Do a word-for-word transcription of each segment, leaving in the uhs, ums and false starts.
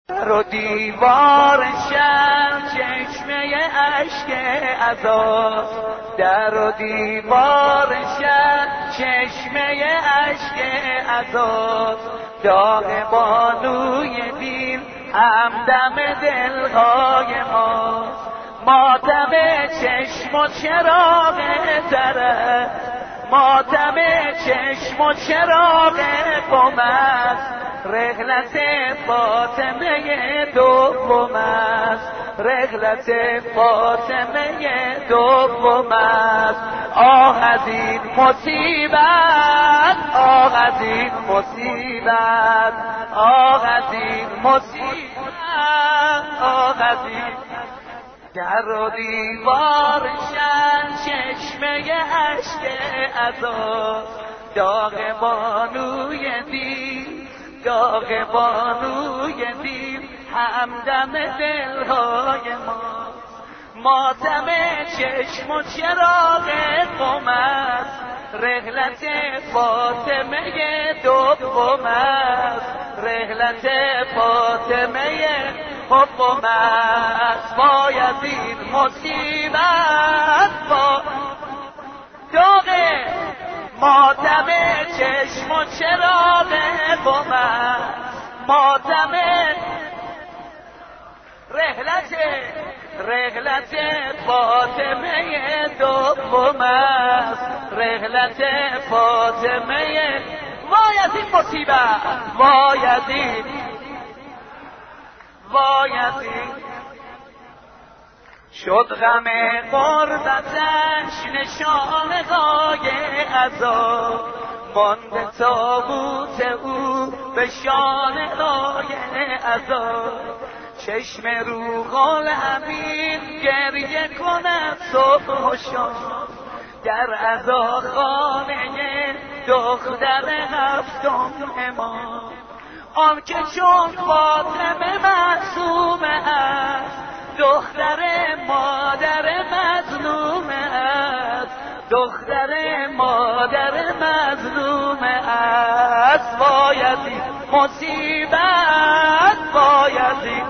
در و دیوار شهر چشمه اشک عذاب، در و دیوار شهر چشمه اشک عذاب، داغ بانوی دین همدم دلهای ماست، ماتم چشم و چراغ طرف، ماتم چشم و چراغ قم است، رحلت فاطمه دوم است، رحلت فاطمه دوم است. آه از این مصیبت، آه از این مصیبت، آه از این مصیبت، آه از این در و دیوار شهر چشمه اشک عذاب، داغ بانوی دین، داغ بانوی دین همدم دلهای ما، ماتم چشم و چراغ قم است، رحلت فاطمه دوم است، رحلت فاطمه دوم است. باید این مصیبت با داغ ماتم چشم و چراغ قم است، ماتم رحلت رحلت فاطمه دوم است، رحلت فاطمه. وای از این مصیبت، وای از این، وای از این شد غم غربتش نشانه های عذاب، مانده تابوت او به شانه های عذاب، چشم روح الامین گریه کند صبح و شام، در عزاخانه دختر هفتم امام، آن که چون فاطمه معصومه است، دختر مادر مظلومه است، دختر مادر مظلومه است. بایدی مصیبت، بایدی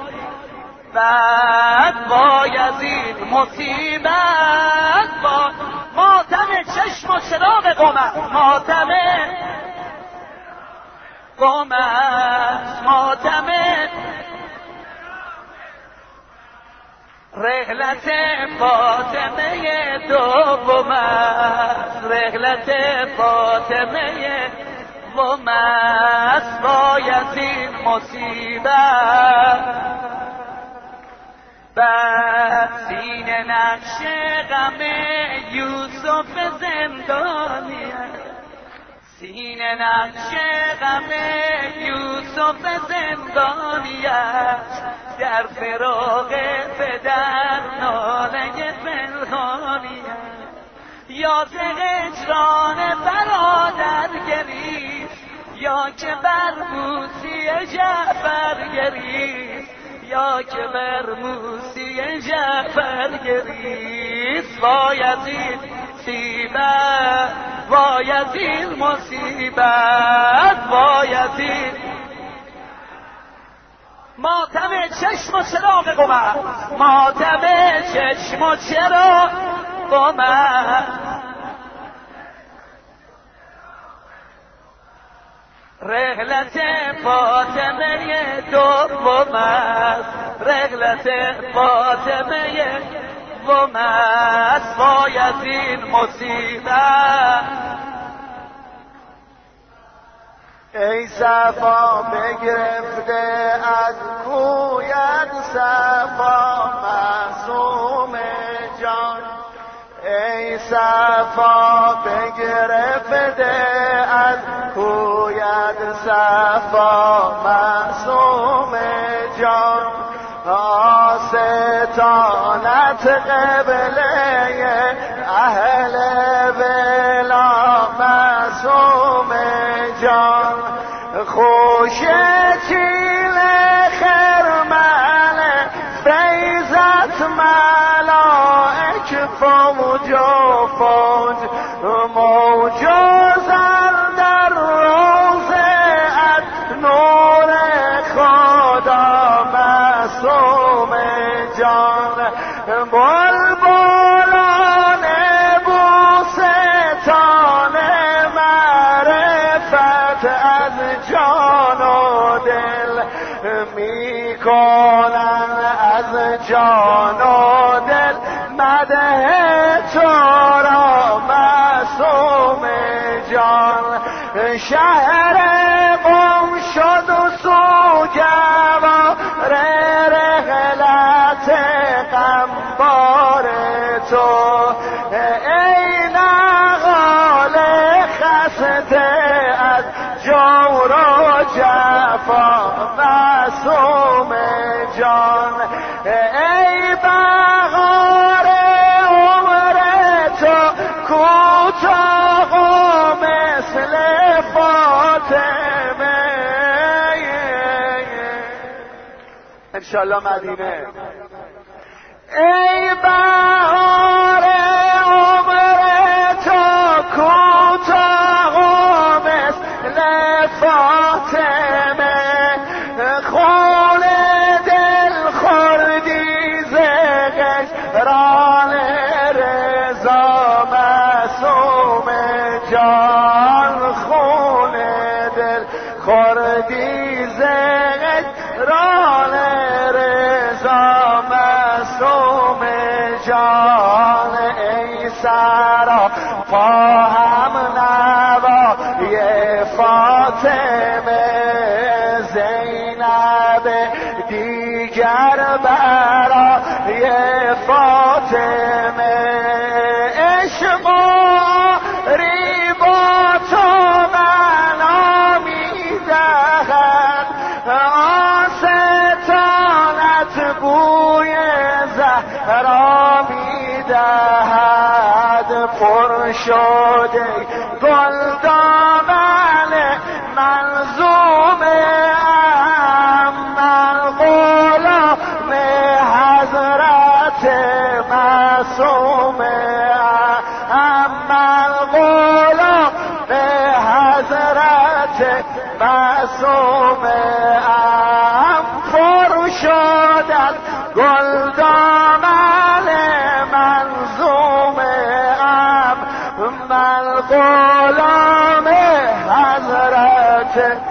بعد، بایدی مصیبت با ماتم چشم و چراغ قم، ماتم قم است، ماتم رحلت فاطمه دوم است، رحلت فاطمه دوم است. باید این مصیبت بر سینه نقش غم یوسف زندانی است، سینه نقش غم یوسف زندانی است، در فراق پدر ناله پنهانی است، یا ز هجران برادر گریست، یا که بر موسی جعفر گریست، یا که بر موسی جعفر گریست. باید این مصیبت، باید این مصیبت، باید این ماتم چشم و چراغ قم است، ماتم چشم و چراغ قم است، رحلت فاطمه دوم است، رحلت فاطمه دوم است. باید این مصیبت ای صفا بگرفته از کویت صفا معصوم جان، ای صفا بگرفته از کویت صفا معصوم جان، آستانت قبله اهل بلا معصوم جان، خوش چیل خرمن فیضت ملائک فوج و فوج، موج و زر در روضه ات نور خدا جان بلبلان بوستان معرفت از جان و دل میکنن از جان و دل مدح تو را معصوم جان شهر قم شد و سوگوار رحلت غمبار تو ای نغال خسته از جور و جفا معصوم جان ای بهار عمر تو کوتاه و مثل فاطمه انشالله مدینه ای بهار عمر تو کوتاه و مثل فاطمه خون دل خوردی زگش ران رضا معصوم جان خون دل خوردی زگش ران رضا معصوم جان ای سرا پا هم نوای فاطمه زینب دیگر برای فاطمه عشق و ریبا تو بنا میدهد آستانت بوی زهرا میدهد پر شده گل دامن منظوم امن غلام حضرت معصوم امن غلام حضرت معصوم ام پر شدد گل دامن منظوم ام من غلام حضرت